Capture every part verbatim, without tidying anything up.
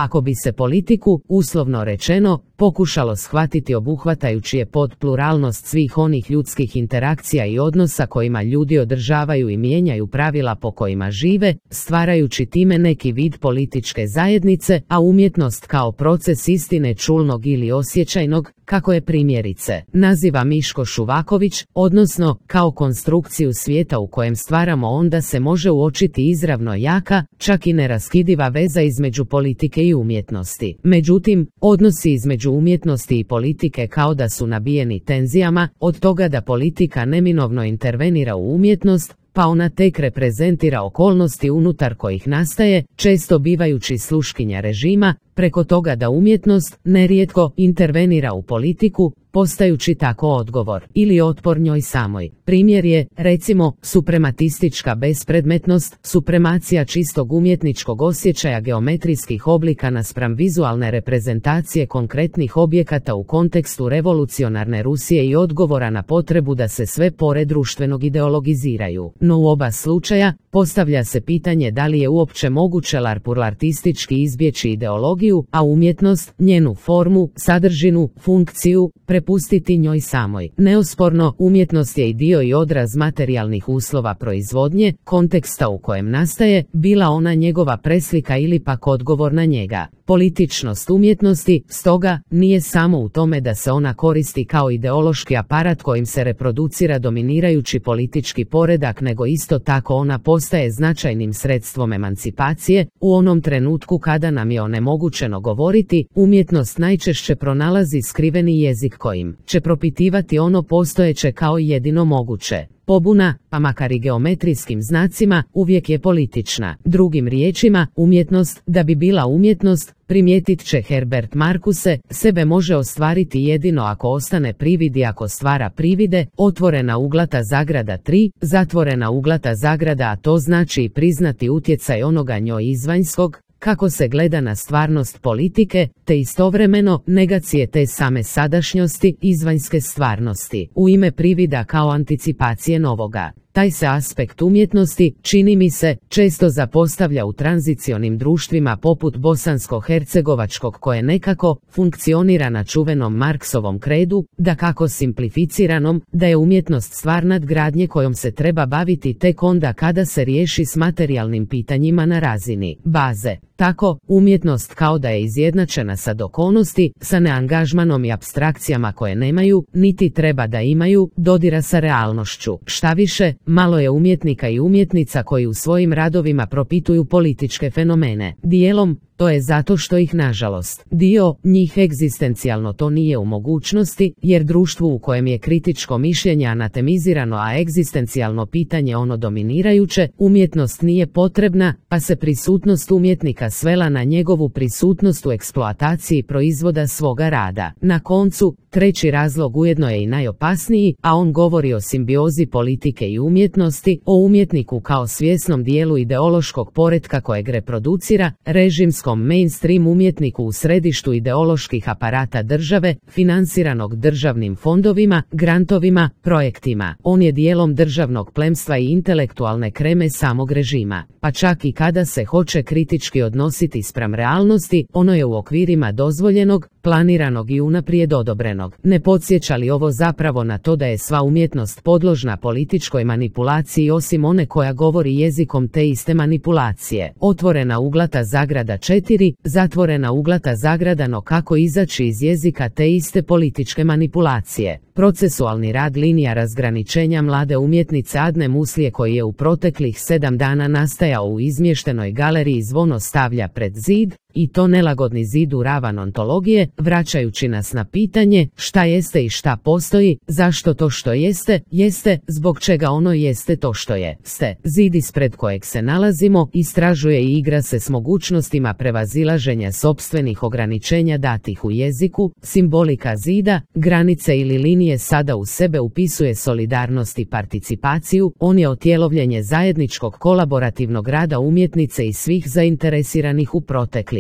Ako bi se politiku, uslovno rečeno, pokušalo shvatiti obuhvatajući je pod pluralnost svih onih ljudskih interakcija i odnosa kojima ljudi održavaju i mijenjaju pravila po kojima žive, stvarajući time neki vid političke zajednice, a umjetnost kao proces istine čulnog ili osjećajnog, kako je primjerice naziva Miško Šuvaković, odnosno kao konstrukciju svijeta u kojem stvaramo, onda se može uočiti izravno jaka, čak i neraskidiva veza između politike i umjetnosti. Međutim, odnosi između umjetnosti i politike kao da su nabijeni tenzijama, od toga da politika neminovno intervenira u umjetnost, pa ona tek reprezentira okolnosti unutar kojih nastaje, često bivajući sluškinja režima, preko toga da umjetnost nerijetko intervenira u politiku, postajući tako odgovor ili otpor njoj samoj. Primjer je, recimo, suprematistička bespredmetnost, supremacija čistog umjetničkog osjećaja geometrijskih oblika naspram vizualne reprezentacije konkretnih objekata u kontekstu revolucionarne Rusije i odgovora na potrebu da se sve pore društvenog ideologiziraju. No u oba slučaja, postavlja se pitanje da li je uopće moguće larpurlartistički izbjeći ideologiju, a umjetnost, njenu formu, sadržinu, funkciju, prepustiti njoj samoj. Neosporno, umjetnost je i dio i odraz materijalnih uslova proizvodnje, konteksta u kojem nastaje, bila ona njegova preslika ili pak odgovor na njega. Političnost umjetnosti, stoga, nije samo u tome da se ona koristi kao ideološki aparat kojim se reproducira dominirajući politički poredak, nego isto tako ona postaje značajnim sredstvom emancipacije. U onom trenutku kada nam je onemogućeno govoriti, umjetnost najčešće pronalazi skriveni jezik kojim će propitivati ono postojeće kao jedino moguće. Pobuna, pa makar i geometrijskim znacima, uvijek je politična. Drugim riječima, umjetnost, da bi bila umjetnost, primijetit će Herbert Marcuse, sebe može ostvariti jedino ako ostane privid i ako stvara privide, otvorena uglata zagrada tri, zatvorena uglata zagrada, a to znači i priznati utjecaj onoga njoj izvanjskog, kako se gleda na stvarnost politike, te istovremeno negacije te same sadašnjosti, izvanjske stvarnosti, u ime privida kao anticipacije novoga. Taj se aspekt umjetnosti, čini mi se, često zapostavlja u tranzicionim društvima poput bosansko-hercegovačkog, koje nekako funkcionira na čuvenom Marksovom kredu, da kako simplificiranom, da je umjetnost stvar nadgradnje kojom se treba baviti tek onda kada se riješi s materijalnim pitanjima na razini baze. Tako, umjetnost kao da je izjednačena sa dokonosti, sa neangažmanom i apstrakcijama koje nemaju, niti treba da imaju, dodira sa realnošću. Štaviše, malo je umjetnika i umjetnica koji u svojim radovima propituju političke fenomene. Dijelom, to je zato što ih, nažalost, dio njih egzistencijalno to nije u mogućnosti, jer društvu u kojem je kritičko mišljenje anatemizirano, a egzistencijalno pitanje ono dominirajuće, umjetnost nije potrebna, pa se prisutnost umjetnika svela na njegovu prisutnost u eksploataciji proizvoda svoga rada. Na koncu, treći razlog ujedno je i najopasniji, a on govori o simbiozi politike i umjetnosti, o umjetniku kao svjesnom dijelu ideološkog poretka kojeg reproducira, režimskom mainstream umjetniku u središtu ideoloških aparata države, financiranog državnim fondovima, grantovima, projektima. On je dijelom državnog plemstva i intelektualne kreme samog režima. Pa čak i kada se hoće kritički odnositi spram realnosti, ono je u okvirima dozvoljenog, planiranog i unaprijed odobrenog. Ne podsjeća li ovo zapravo na to da je sva umjetnost podložna političkoj manipulaciji, osim one koja govori jezikom te iste manipulacije? Otvorena uglata zagrada četiri, zatvorena uglata zagrada, no kako izaći iz jezika te iste političke manipulacije? Procesualni rad linija razgraničenja mlade umjetnice Adne Muslije, koji je u proteklih sedam dana nastajao u izmještenoj galeriji Zvono, stavlja pred zid, i to nelagodni zid u ravan ontologije, vraćajući nas na pitanje šta jeste i šta postoji, zašto to što jeste, jeste, zbog čega ono jeste to što je. Ste, zid ispred kojeg se nalazimo, istražuje i igra se s mogućnostima prevazilaženja sopstvenih ograničenja datih u jeziku. Simbolika zida, granice ili linije sada u sebe upisuje solidarnost i participaciju, on je otjelovljenje zajedničkog kolaborativnog rada umjetnice i svih zainteresiranih u protekli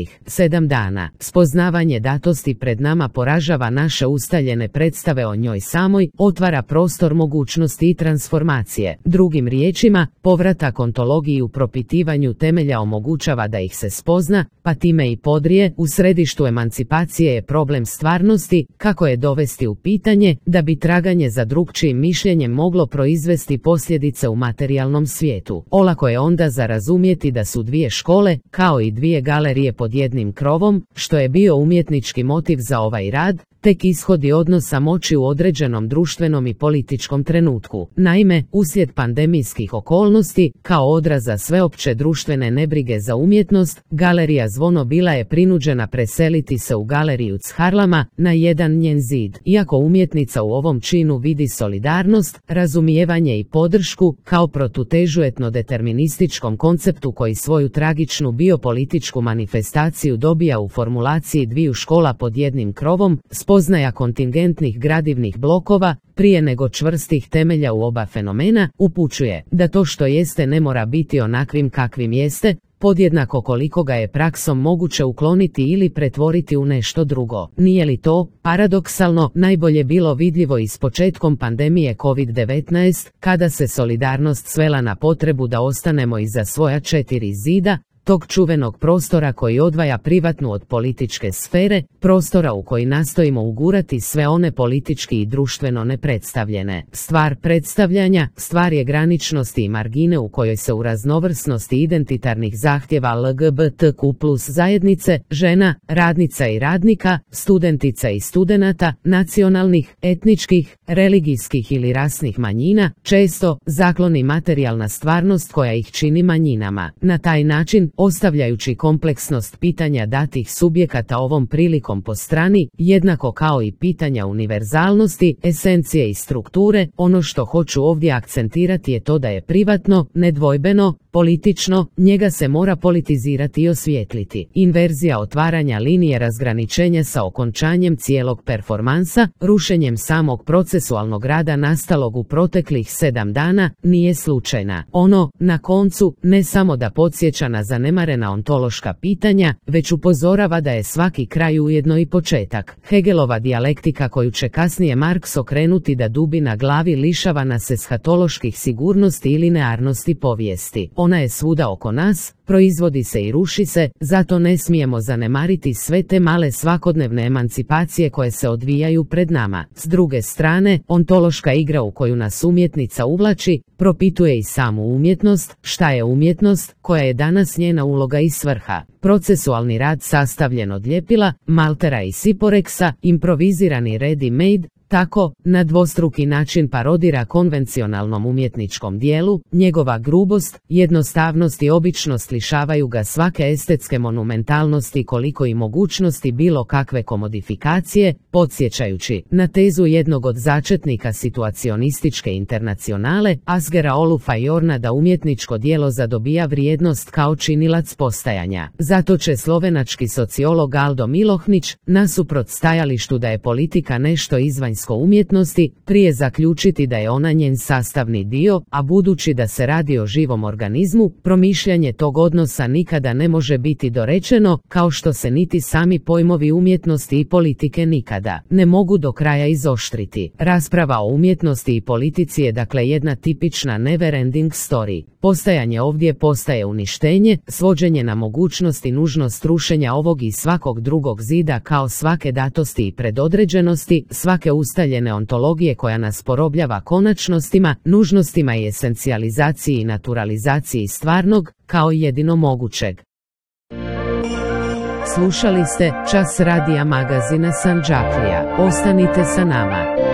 proteklih sedam dana. Spoznavanje datosti pred nama poražava naše ustaljene predstave o njoj samoj, otvara prostor mogućnosti i transformacije. Drugim riječima, povratak ontologiji u propitivanju temelja omogućava da ih se spozna, pa time i podrije. U središtu emancipacije je problem stvarnosti, kako je dovesti u pitanje, da bi traganje za drukčijim mišljenjem moglo proizvesti posljedice u materijalnom svijetu. Olako je onda za razumjeti da su dvije škole, kao i dvije galerije pod jednim krovom, što je bio umjetnički motiv za ovaj rad, tek ishodi odnosa moći u određenom društvenom i političkom trenutku. Naime, uslijed pandemijskih okolnosti, kao odraza sveopće društvene nebrige za umjetnost, galerija Zvono bila je prinuđena preseliti se u galeriju Harlama, na jedan njen zid. Iako umjetnica u ovom činu vidi solidarnost, razumijevanje i podršku, kao protutežu etnodeterminističkom konceptu koji svoju tragičnu biopolitičku manifestaciju dobija u formulaciji dviju škola pod jednim krovom, spoznaja kontingentnih gradivnih blokova, prije nego čvrstih temelja u oba fenomena, upućuje da to što jeste ne mora biti onakvim kakvim jeste, podjednako koliko ga je praksom moguće ukloniti ili pretvoriti u nešto drugo. Nije li to, paradoksalno, najbolje bilo vidljivo i s početkom pandemije kovid devetnaest, kada se solidarnost svela na potrebu da ostanemo iza svoja četiri zida, tog čuvenog prostora koji odvaja privatnu od političke sfere, prostora u koji nastojimo ugurati sve one politički i društveno nepredstavljene. Stvar predstavljanja, stvar je graničnosti i margine u kojoj se u raznovrsnosti identitarnih zahtjeva L G B T Q plus zajednice, žena, radnica i radnika, studentica i studenata, nacionalnih, etničkih, religijskih ili rasnih manjina, često zakloni materijalna stvarnost koja ih čini manjinama. Na taj način, ostavljajući kompleksnost pitanja datih subjekata ovom prilikom po strani, jednako kao i pitanja univerzalnosti, esencije i strukture, ono što hoću ovdje akcentirati je to da je privatno, nedvojbeno, politično, njega se mora politizirati i osvijetliti. Inverzija otvaranja linije razgraničenja sa okončanjem cijelog performansa, rušenjem samog procesualnog rada nastalog u proteklih sedam dana, nije slučajna. Ono, na koncu, ne samo da podsjeća na zanemarena ontološka pitanja, već upozorava da je svaki kraj ujedno i početak. Hegelova dijalektika koju će kasnije Marks okrenuti da dubi na glavi lišava nas eshatoloških sigurnosti i linearnosti povijesti. Ona je svuda oko nas, proizvodi se i ruši se, zato ne smijemo zanemariti sve te male svakodnevne emancipacije koje se odvijaju pred nama. S druge strane, ontološka igra u koju nas umjetnica uvlači, propituje i samu umjetnost, šta je umjetnost, koja je danas njena uloga i svrha. Procesualni rad sastavljen od ljepila, maltera i siporeksa, improvizirani ready-made, tako, na dvostruki način parodira konvencionalnom umjetničkom dijelu, njegova grubost, jednostavnost i običnost lišavaju ga svake estetske monumentalnosti koliko i mogućnosti bilo kakve komodifikacije, podsjećajući na tezu jednog od začetnika situacionističke internacionale, Asgera Olufa Jorna, da umjetničko djelo zadobija vrijednost kao činilac postajanja. Zato će slovenački sociolog Aldo Milohnić, nasuprot stajalištu da je politika nešto izvanjsko umjetnosti, prije zaključiti da je ona njen sastavni dio, a budući da se radi o živom organizmu, promišljanje tog odnosa nikada ne može biti dorečeno, kao što se niti sami pojmovi umjetnosti i politike nikada ne mogu do kraja izoštriti. Rasprava o umjetnosti i politici je dakle jedna tipična never ending story. Postajanje ovdje postaje uništenje, svođenje na mogućnost i nužnost rušenja ovog i svakog drugog zida kao svake datosti i predodređenosti, svake ustaljene ontologije koja nas porobljava konačnostima, nužnostima i esencijalizaciji i naturalizaciji stvarnog, kao jedino mogućeg. Slušali ste Čas radija magazina Sandžaklija. Ostanite sa nama.